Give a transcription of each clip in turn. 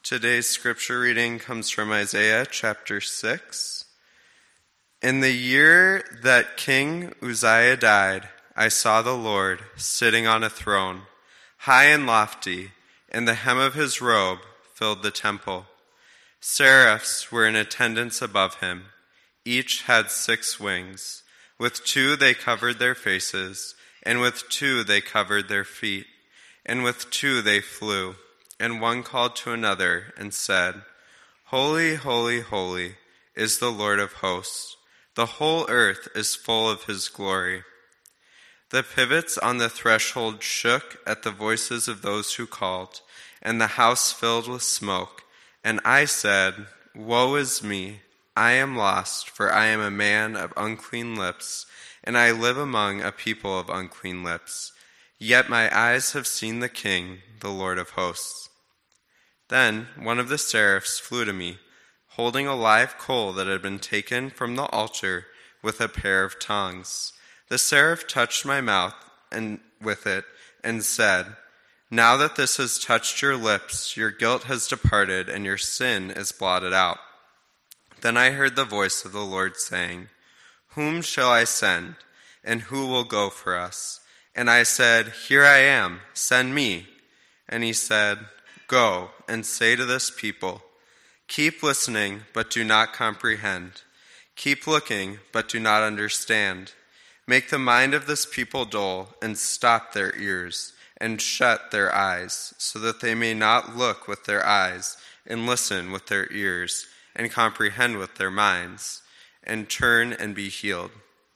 Today's scripture reading comes from Isaiah chapter 6. In the year that King Uzziah died, I saw the Lord sitting on a throne, high and lofty, and the hem of his robe filled the temple. Seraphs were in attendance above him. Each had 6 wings. With 2 they covered their faces, and with 2 they covered their feet, and with 2 they flew. And one called to another and said, Holy, holy, holy is the Lord of hosts. The whole earth is full of his glory. The pivots on the threshold shook at the voices of those who called, and the house filled with smoke. And I said, Woe is me! I am lost, for I am a man of unclean lips, and I live among a people of unclean lips. Yet my eyes have seen the King, the Lord of hosts. Then one of the seraphs flew to me, holding a live coal that had been taken from the altar with a pair of tongs. The seraph touched my mouth with it and said, Now that this has touched your lips, your guilt has departed and your sin is blotted out. Then I heard the voice of the Lord saying, Whom shall I send, and who will go for us? And I said, Here I am, send me. And he said, Go and say to this people, Keep listening, but do not comprehend. Keep looking, but do not understand. Make the mind of this people dull, and stop their ears, and shut their eyes, so that they may not look with their eyes, and listen with their ears, and comprehend with their minds, and turn and be healed.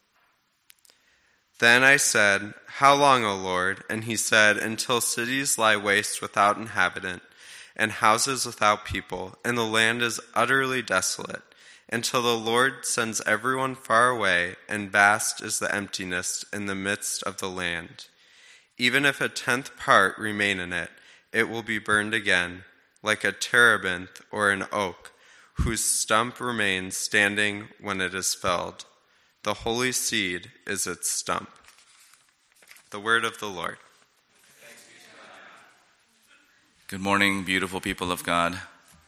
Then I said, How long, O Lord? And he said, Until cities lie waste without inhabitant, and houses without people, and the land is utterly desolate, until the Lord sends everyone far away, and vast is the emptiness in the midst of the land. Even if a 10th part remain in it, it will be burned again, like a terebinth or an oak, whose stump remains standing when it is felled. The holy seed is its stump. The word of the Lord. Good morning, beautiful people of God.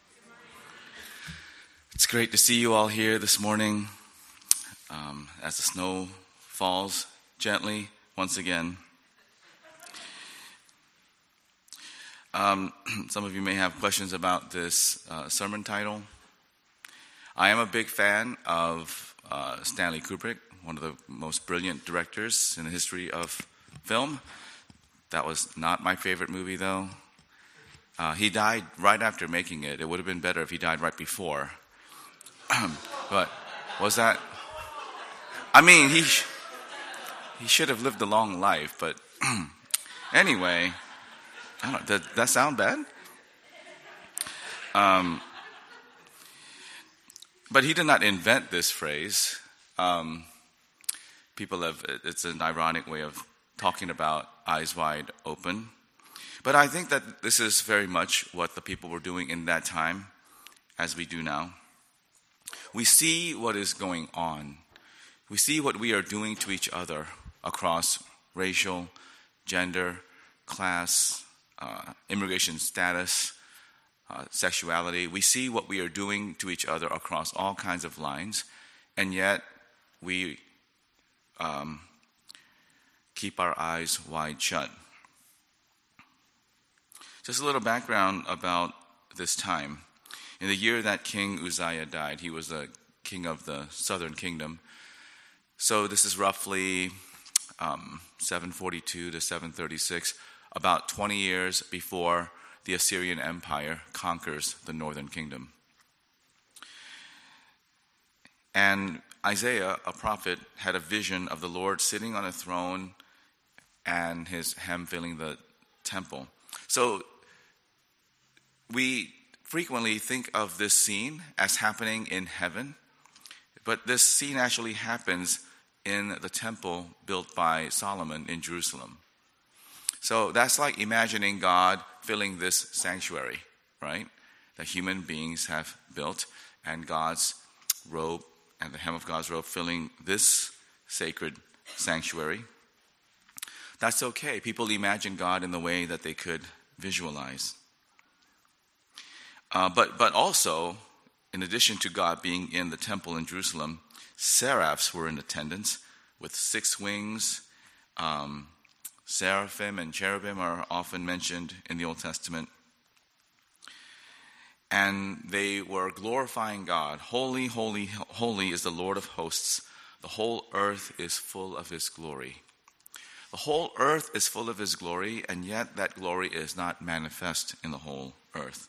It's great to see you all here this morning as the snow falls gently once again. Some of you may have questions about this sermon title. I am a big fan of Stanley Kubrick, one of the most brilliant directors in the history of film. That was not my favorite movie, though. He died right after making it. It would have been better if he died right before. But was that... I mean, he should have lived a long life, but anyway, I don't know, does that sound bad? But he did not invent this phrase. It's an ironic way of talking about eyes wide open. But I think that this is very much what the people were doing in that time, as we do now. We see what is going on. We see what we are doing to each other across racial, gender, class, immigration status, sexuality. We see what we are doing to each other across all kinds of lines, and yet we keep our eyes wide shut. Just a little background about this time. In the year that King Uzziah died, he was the king of the southern kingdom. So this is roughly 742 to 736, about 20 years before the Assyrian Empire conquers the northern kingdom. And Isaiah, a prophet, had a vision of the Lord sitting on a throne and his hem filling the temple. So we frequently think of this scene as happening in heaven, but this scene actually happens in the temple built by Solomon in Jerusalem. So that's like imagining God filling this sanctuary, right? That human beings have built, and God's robe and the hem of God's robe filling this sacred sanctuary. That's okay. People imagine God in the way that they could visualize. But also, in addition to God being in the temple in Jerusalem, seraphs were in attendance with 6 wings. Seraphim and cherubim are often mentioned in the Old Testament. And they were glorifying God. Holy, holy, holy is the Lord of hosts. The whole earth is full of his glory. The whole earth is full of his glory, and yet that glory is not manifest in the whole earth.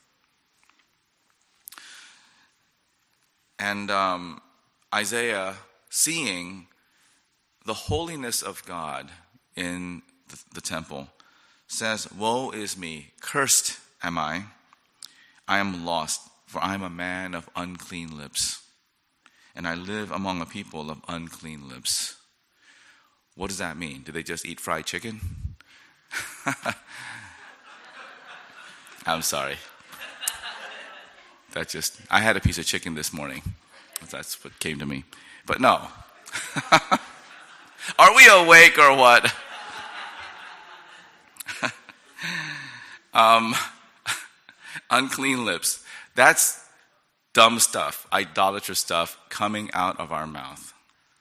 And Isaiah, seeing the holiness of God in the temple, says, "Woe is me, cursed am I am lost, for I am a man of unclean lips, and I live among a people of unclean lips." What does that mean? Do they just eat fried chicken? I'm sorry. I had a piece of chicken this morning. That's what came to me. But no. Are we awake or what? Unclean lips. That's dumb stuff, idolatrous stuff coming out of our mouth.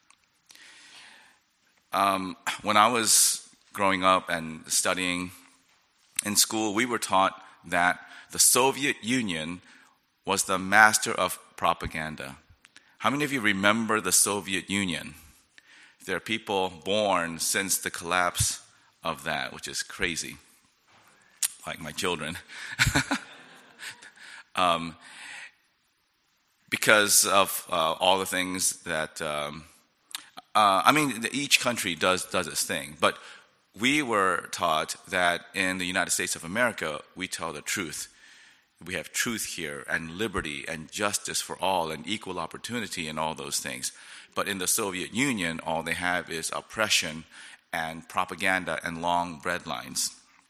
When I was growing up and studying in school, we were taught that the Soviet Union was the master of propaganda. How many of you remember the Soviet Union? There are people born since the collapse of that, which is crazy, like my children. Because of all the things that, each country does its thing. But we were taught that in the United States of America, we tell the truth. We have truth here, and liberty, and justice for all, and equal opportunity, and all those things. But in the Soviet Union, all they have is oppression and propaganda and long breadlines.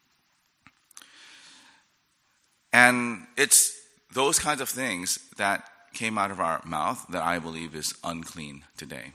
And it's those kinds of things that came out of our mouth that I believe is unclean today.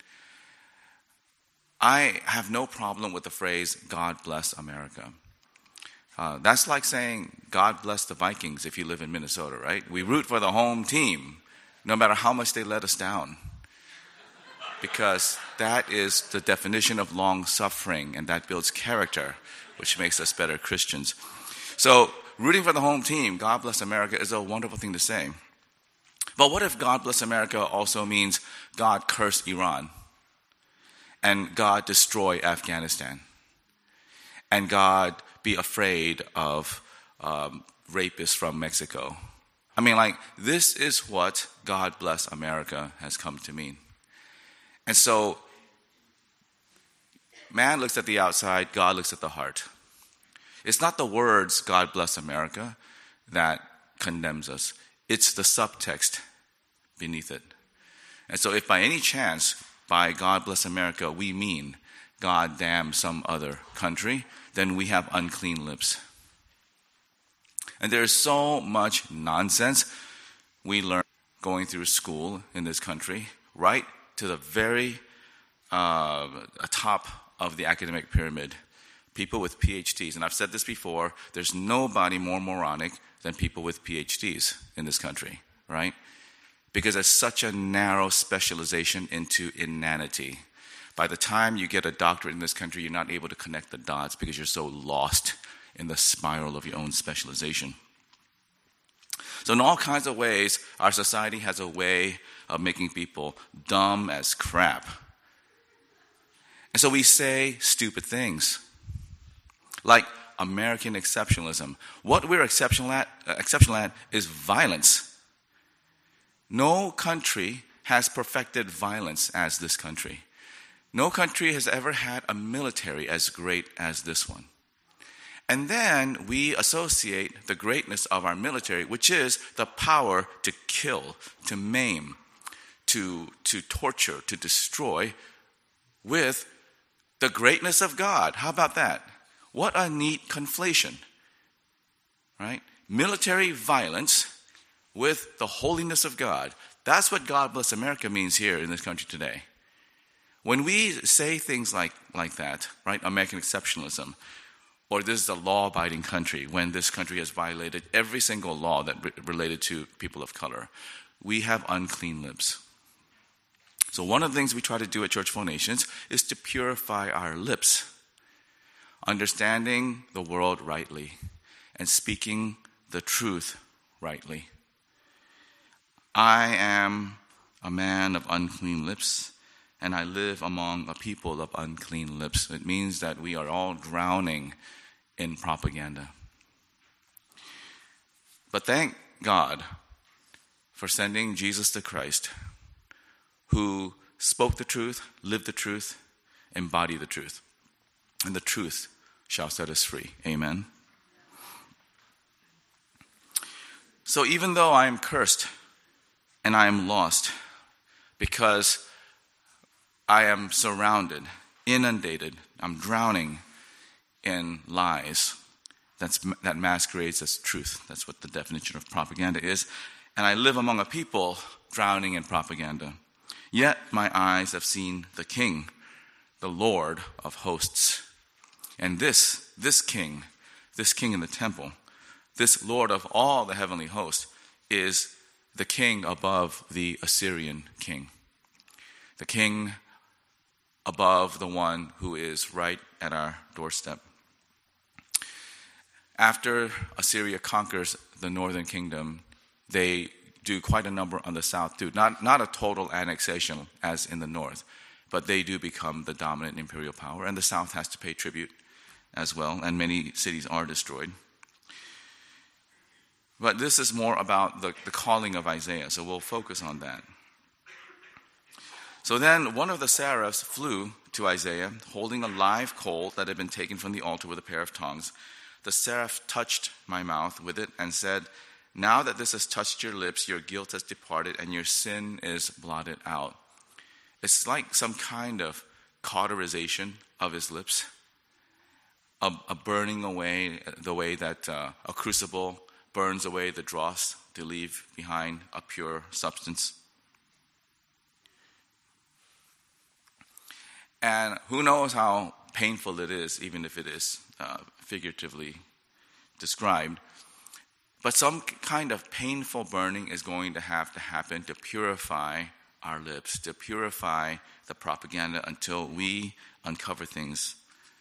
I have no problem with the phrase, "God bless America." That's like saying, "God bless the Vikings" if you live in Minnesota, right? We root for the home team, no matter how much they let us down. Because that is the definition of long suffering, and that builds character, which makes us better Christians. So, rooting for the home team, "God bless America," is a wonderful thing to say. But what if "God bless America" also means God curse Iran, and God destroy Afghanistan, and God be afraid of rapists from Mexico? This is what "God bless America" has come to mean. And so, man looks at the outside, God looks at the heart. It's not the words, "God bless America," that condemns us. It's the subtext beneath it. And so if by any chance, by "God bless America," we mean "God damn some other country," then we have unclean lips. And there's so much nonsense we learn going through school in this country, right to the very top of the academic pyramid. People with PhDs, and I've said this before, there's nobody more moronic than people with PhDs in this country, right? Because there's such a narrow specialization into inanity. By the time you get a doctorate in this country, you're not able to connect the dots because you're so lost in the spiral of your own specialization. So in all kinds of ways, our society has a way of making people dumb as crap. And so we say stupid things, like American exceptionalism. What we're exceptional at is violence. No country has perfected violence as this country. No country has ever had a military as great as this one. And then we associate the greatness of our military, which is the power to kill, to maim, to torture, to destroy, with the greatness of God. How about that? What a neat conflation, right? Military violence with the holiness of God. That's what God bless America means here in this country today. When we say things like that, right, American exceptionalism, or this is a law-abiding country, when this country has violated every single law that related to people of color. We have unclean lips. So one of the things we try to do at Church 4 Nations is to purify our lips, understanding the world rightly and speaking the truth rightly. I am a man of unclean lips, and I live among a people of unclean lips. It means that we are all drowning in propaganda. But thank God for sending Jesus the Christ, who spoke the truth, lived the truth, embodied the truth. And the truth shall set us free. Amen. So even though I am cursed and I am lost, because I am surrounded, inundated, I'm drowning in lies that masquerades as truth. That's what the definition of propaganda is. And I live among a people drowning in propaganda. Yet my eyes have seen the King, the Lord of hosts. And this King in the temple, this Lord of all the heavenly hosts, is the king above the Assyrian king. The king above the one who is right at our doorstep. After Assyria conquers the northern kingdom, they do quite a number on the south too. Not a total annexation as in the north, but they do become the dominant imperial power, and the south has to pay tribute as well, and many cities are destroyed. But this is more about the calling of Isaiah, so we'll focus on that. So then one of the seraphs flew to Isaiah, holding a live coal that had been taken from the altar with a pair of tongs. The seraph touched my mouth with it and said, "Now that this has touched your lips, your guilt has departed and your sin is blotted out." It's like some kind of cauterization of his lips, a burning away, the way that a crucible burns away the dross to leave behind a pure substance. And who knows how painful it is, even if it is figuratively described. But some kind of painful burning is going to have to happen to purify our lips, to purify the propaganda until we uncover things.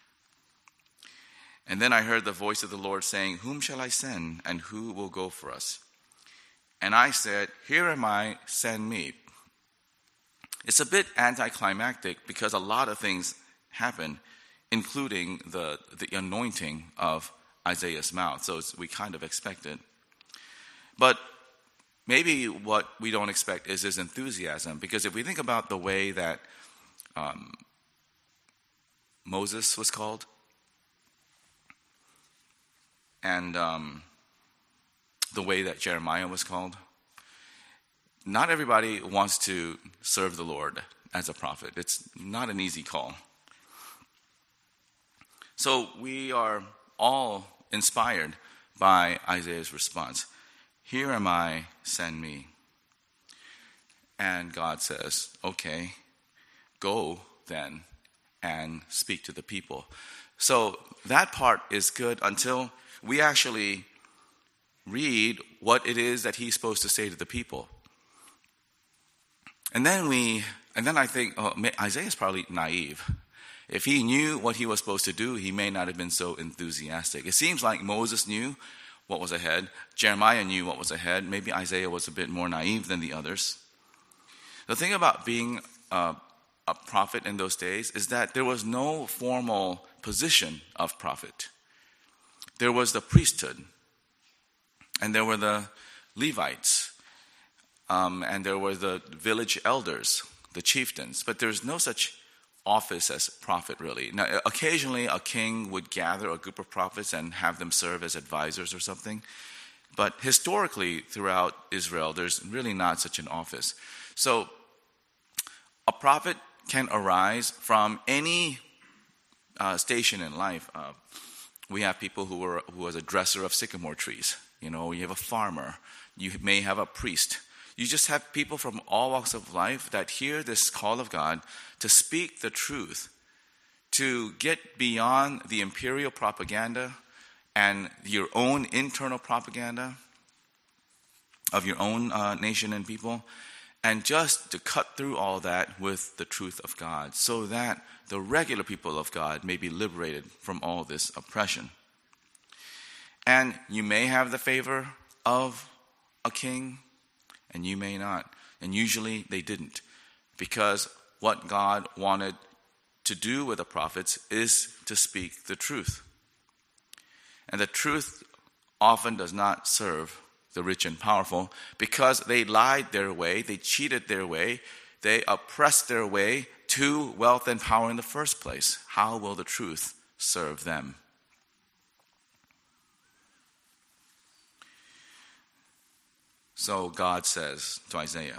And then I heard the voice of the Lord saying, "Whom shall I send, and who will go for us?" And I said, "Here am I, send me." It's a bit anticlimactic because a lot of things happen, including the anointing of Isaiah's mouth. So we kind of expect it. But maybe what we don't expect is his enthusiasm, because if we think about the way that Moses was called, and the way that Jeremiah was called, not everybody wants to serve the Lord as a prophet. It's not an easy call. So we are all inspired by Isaiah's response. "Here am I, send me." And God says, "Okay, go then and speak to the people." So that part is good until we actually read what it is that he's supposed to say to the people. And then I think, Isaiah's probably naive. If he knew what he was supposed to do, he may not have been so enthusiastic. It seems like Moses knew what was ahead. Jeremiah knew what was ahead. Maybe Isaiah was a bit more naive than the others. The thing about being a prophet in those days is that there was no formal position of prophet. There was the priesthood, and there were the Levites, and there were the village elders, the chieftains. But there's no such office as prophet, really. Now, occasionally a king would gather a group of prophets and have them serve as advisors or something. But historically, throughout Israel, there's really not such an office. So a prophet can arise from any station in life. We have people who was a dresser of sycamore trees. You have a farmer. You may have a priest. You just have people from all walks of life that hear this call of God to speak the truth to get beyond the imperial propaganda and your own internal propaganda of your own nation and people, and just to cut through all that with the truth of God, so that the regular people of God may be liberated from all this oppression. And you may have the favor of a king, and you may not. And usually they didn't, because what God wanted to do with the prophets is to speak the truth. And the truth often does not serve the rich and powerful, because they lied their way, they cheated their way, they oppressed their way to wealth and power in the first place. How will the truth serve them? So God says to Isaiah,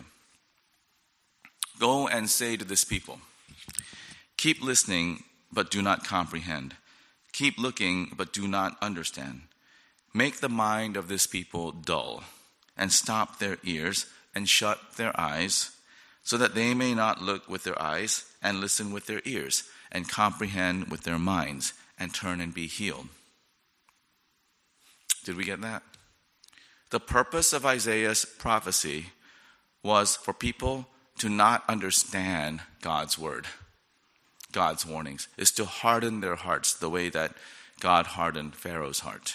"Go and say to this people, keep listening, but do not comprehend. Keep looking, but do not understand. Make the mind of this people dull, and stop their ears, and shut their eyes, so that they may not look with their eyes, and listen with their ears, and comprehend with their minds, and turn and be healed." Did we get that? The purpose of Isaiah's prophecy was for people to not understand God's word, God's warnings, is to harden their hearts the way that God hardened Pharaoh's heart.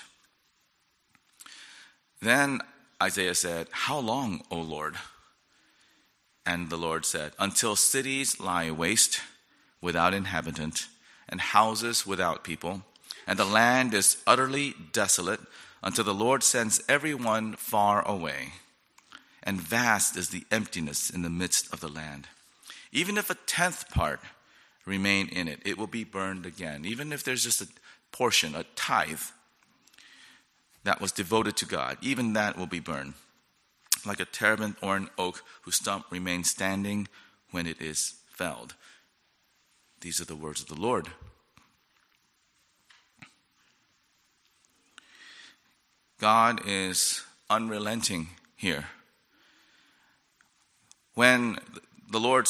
Then Isaiah said, "How long, O Lord?" And the Lord said, "Until cities lie waste without inhabitant, and houses without people, and the land is utterly desolate, until the Lord sends everyone far away. And vast is the emptiness in the midst of the land. Even if a 10th part remain in it, it will be burned again." Even if there's just a portion, a tithe, that was devoted to God, even that will be burned. Like a terebinth or an oak whose stump remains standing when it is felled. These are the words of the Lord. God is unrelenting here. When the Lord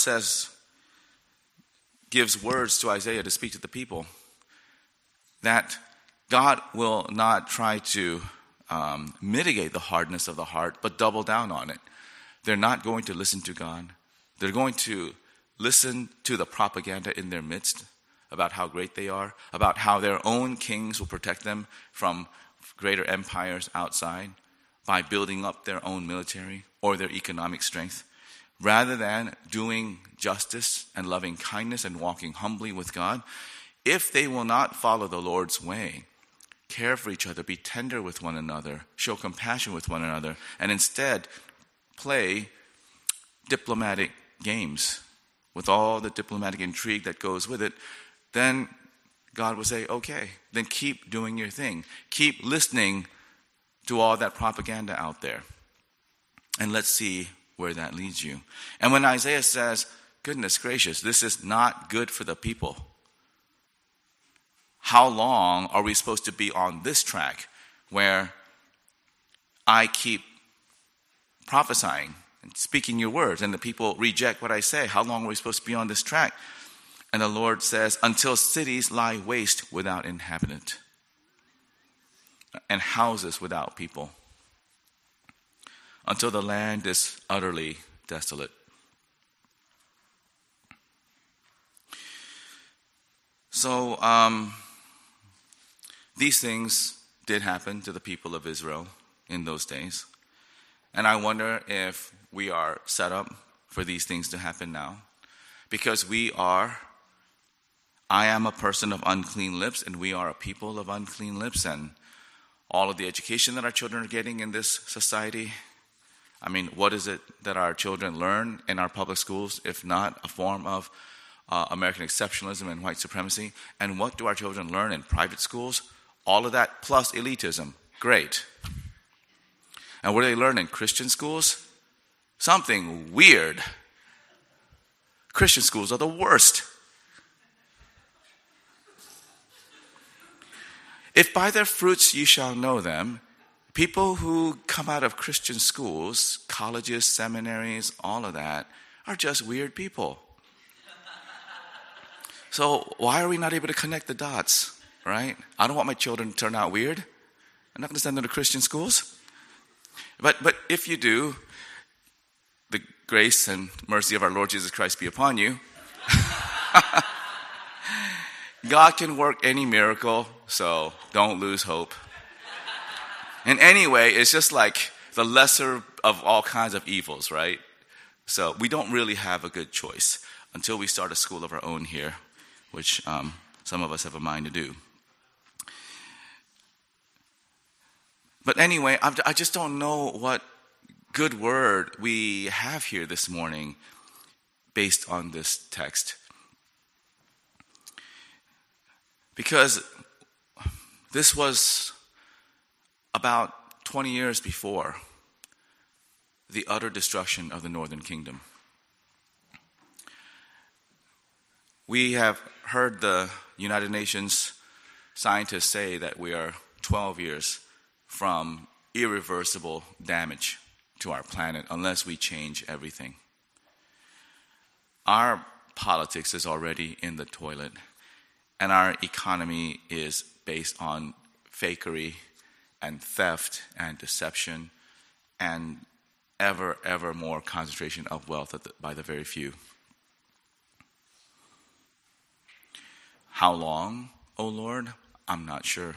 gives words to Isaiah to speak to the people, that God will not try to mitigate the hardness of the heart, but double down on it. They're not going to listen to God. They're going to listen to the propaganda in their midst about how great they are, about how their own kings will protect them from greater empires outside by building up their own military or their economic strength, rather than doing justice and loving kindness and walking humbly with God. If they will not follow the Lord's way, care for each other, be tender with one another, show compassion with one another, and instead play diplomatic games with all the diplomatic intrigue that goes with it, then God will say, "Okay, then keep doing your thing. Keep listening to all that propaganda out there. And let's see where that leads you." And when Isaiah says, "Goodness gracious, this is not good for the people. How long are we supposed to be on this track where I keep prophesying and speaking your words and the people reject what I say? How long are we supposed to be on this track?" And the Lord says, "Until cities lie waste without inhabitant, and houses without people, until the land is utterly desolate." So, these things did happen to the people of Israel in those days. And I wonder if we are set up for these things to happen now. Because I am a person of unclean lips, and we are a people of unclean lips, and all of the education that our children are getting in this society. I mean, what is it that our children learn in our public schools, if not a form of American exceptionalism and white supremacy? And what do our children learn in private schools? All of that plus elitism. Great. And what do they learn in Christian schools? Something weird. Christian schools are the worst. "If by their fruits you shall know them," people who come out of Christian schools, colleges, seminaries, all of that, are just weird people. So why are we not able to connect the dots, right? I don't want my children to turn out weird. I'm not going to send them to Christian schools. But if you do, the grace and mercy of our Lord Jesus Christ be upon you. God can work any miracle, so don't lose hope. And anyway, it's just like the lesser of all kinds of evils, right? So we don't really have a good choice until we start a school of our own here, which some of us have a mind to do. But anyway, I just don't know what good word we have here this morning based on this text. Because this was about 20 years before the utter destruction of the northern kingdom. We have heard the United Nations scientists say that we are 12 years from irreversible damage to our planet unless we change everything. Our politics is already in the toilet, and our economy is based on fakery and theft and deception and ever more concentration of wealth by the very few. How long, O Lord? I'm not sure.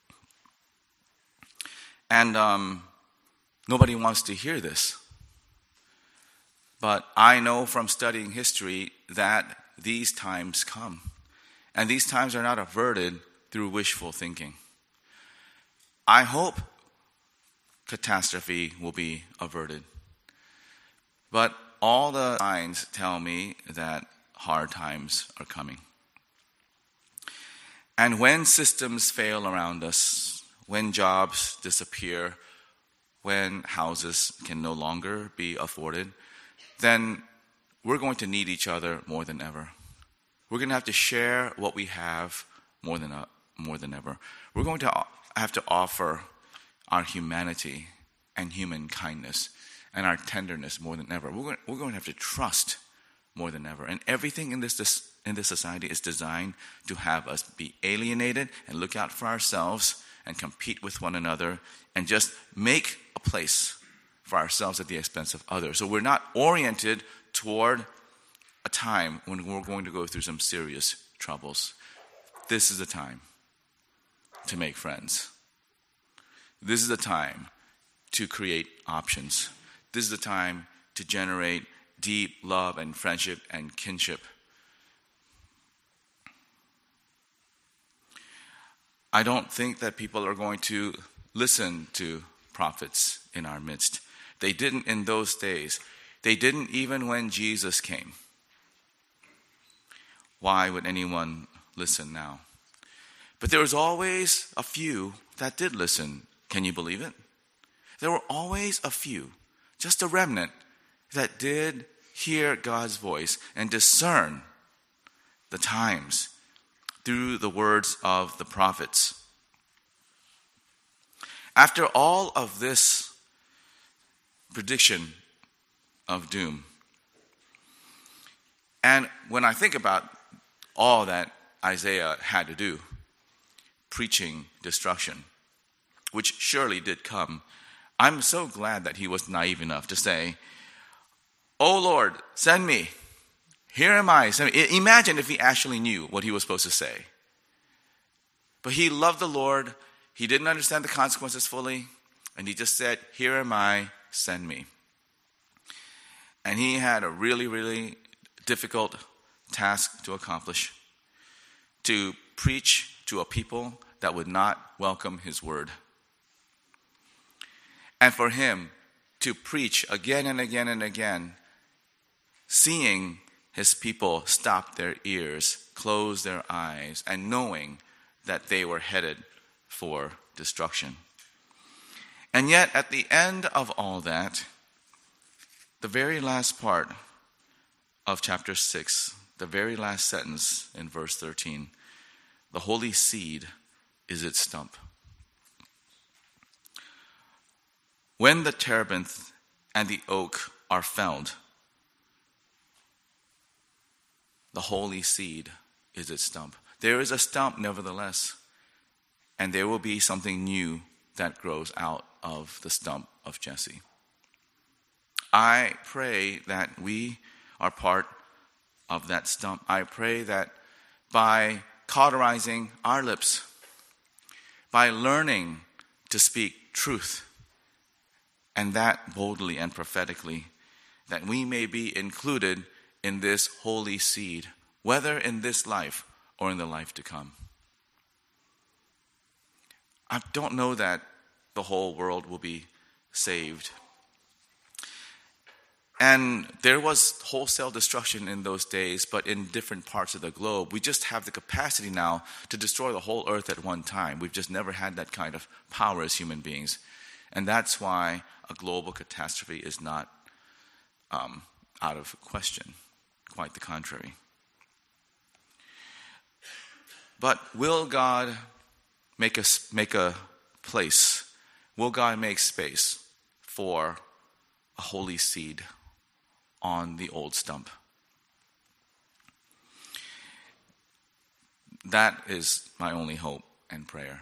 And nobody wants to hear this. But I know from studying history that these times come. And these times are not averted through wishful thinking. I hope catastrophe will be averted. But all the signs tell me that hard times are coming. And when systems fail around us, when jobs disappear, when houses can no longer be afforded, then we're going to need each other more than ever. We're going to have to share what we have more than ever. We're going to have to offer our humanity and human kindness and our tenderness more than ever. We're going to have to trust more than ever. And everything in this society is designed to have us be alienated and look out for ourselves and compete with one another and just make a place for ourselves at the expense of others. So we're not oriented toward a time when we're going to go through some serious troubles. This is the time to make friends. This is the time to create options. This is the time to generate deep love and friendship and kinship. I don't think that people are going to listen to prophets in our midst. They didn't in those days. They didn't even when Jesus came. Why would anyone listen now? But there was always a few that did listen. Can you believe it? There were always a few, just a remnant, that did hear God's voice and discern the times through the words of the prophets. After all of this prediction of doom, and when I think about all that Isaiah had to do, preaching destruction, which surely did come, I'm so glad that he was naive enough to say, "Oh Lord, send me. Here am I. Send me." Imagine if he actually knew what he was supposed to say. But he loved the Lord. He didn't understand the consequences fully. And he just said, "Here am I. Send me." And he had a really difficult task to accomplish, to preach to a people that would not welcome his word. And for him to preach again and again and again, seeing his people stop their ears, close their eyes, and knowing that they were headed for destruction. And yet, at the end of all that, the very last part of chapter 6, the very last sentence in verse 13, the holy seed is its stump. When the terebinth and the oak are felled, the holy seed is its stump. There is a stump, nevertheless, and there will be something new that grows out of the stump of Jesse. I pray that we are part of that stump. I pray that by cauterizing our lips, by learning to speak truth, and that boldly and prophetically, that we may be included in this holy seed, whether in this life or in the life to come. I don't know that the whole world will be saved. And there was wholesale destruction in those days, but in different parts of the globe. We just have the capacity now to destroy the whole earth at one time. We've just never had that kind of power as human beings. And that's why a global catastrophe is not out of question. Quite the contrary. But will God make a place? Will God make space for a holy seed on the old stump? That is my only hope and prayer.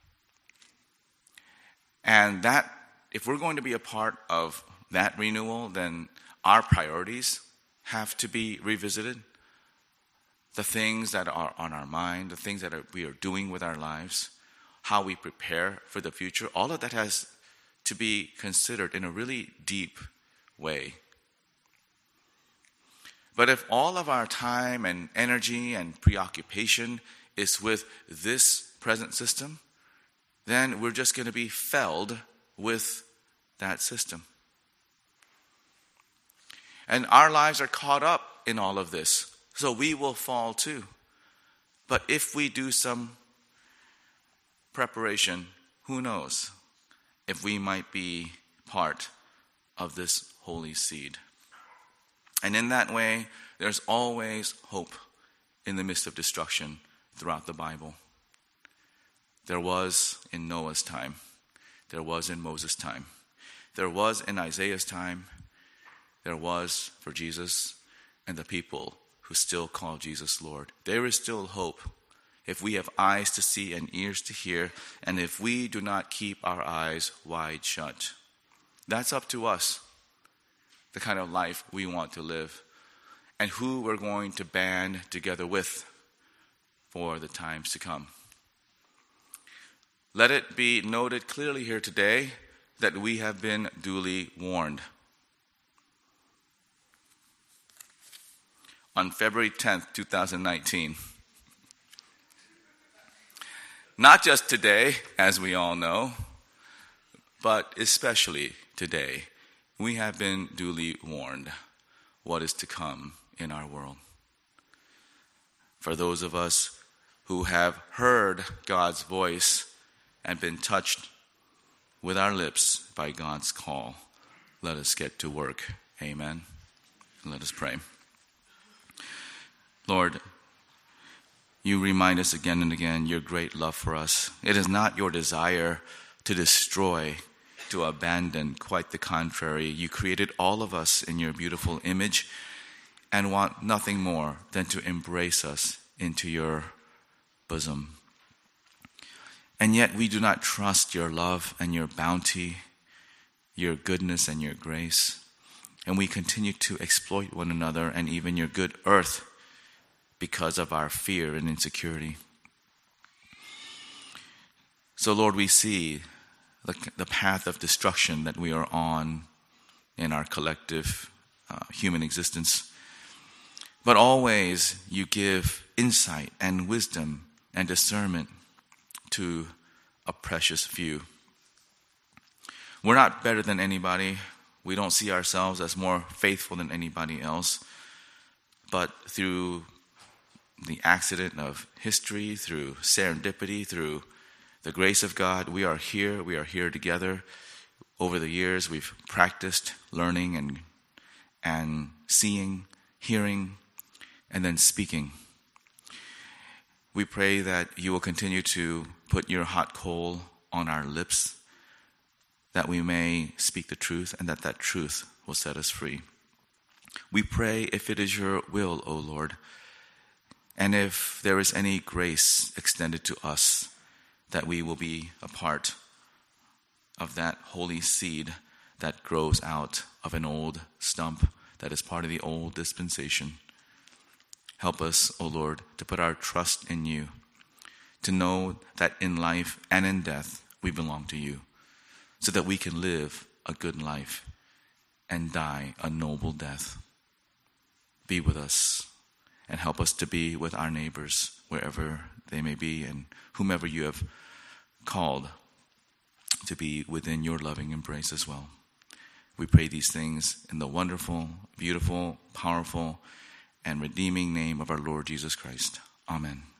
And that, if we're going to be a part of that renewal, then our priorities have to be revisited. The things that are on our mind, the things that we are doing with our lives, how we prepare for the future, all of that has to be considered in a really deep way. But if all of our time and energy and preoccupation is with this present system, then we're just going to be felled with that system. And our lives are caught up in all of this, so we will fall too. But if we do some preparation, who knows if we might be part of this holy seed. And in that way, there's always hope in the midst of destruction throughout the Bible. There was in Noah's time. There was in Moses' time. There was in Isaiah's time. There was for Jesus and the people who still call Jesus Lord. There is still hope if we have eyes to see and ears to hear, and if we do not keep our eyes wide shut. That's up to us, the kind of life we want to live, and who we're going to band together with for the times to come. Let it be noted clearly here today that we have been duly warned. On February 10th, 2019, not just today, as we all know, but especially today, we have been duly warned what is to come in our world. For those of us who have heard God's voice and been touched with our lips by God's call, let us get to work. Amen. Let us pray. Lord, you remind us again and again your great love for us. It is not your desire to destroy, to abandon. Quite the contrary. You created all of us in your beautiful image and want nothing more than to embrace us into your bosom. And yet we do not trust your love and your bounty, your goodness and your grace. And we continue to exploit one another and even your good earth because of our fear and insecurity. So, Lord, we see the path of destruction that we are on in our collective human existence. But always you give insight and wisdom and discernment to a precious few. We're not better than anybody. We don't see ourselves as more faithful than anybody else. But through the accident of history, through serendipity, through the grace of God, we are here together. Over the years, we've practiced learning and seeing, hearing, and then speaking. We pray that you will continue to put your hot coal on our lips, that we may speak the truth, and that truth will set us free. We pray, if it is your will, O Lord, And if there is any grace extended to us, that we will be a part of that holy seed that grows out of an old stump that is part of the old dispensation. Help us, O Lord, to put our trust in you, to know that in life and in death we belong to you, so that we can live a good life and die a noble death. Be with us and help us to be with our neighbors wherever they may be and whomever you have called to be within your loving embrace as well. We pray these things in the wonderful, beautiful, powerful, and redeeming name of our Lord Jesus Christ. Amen.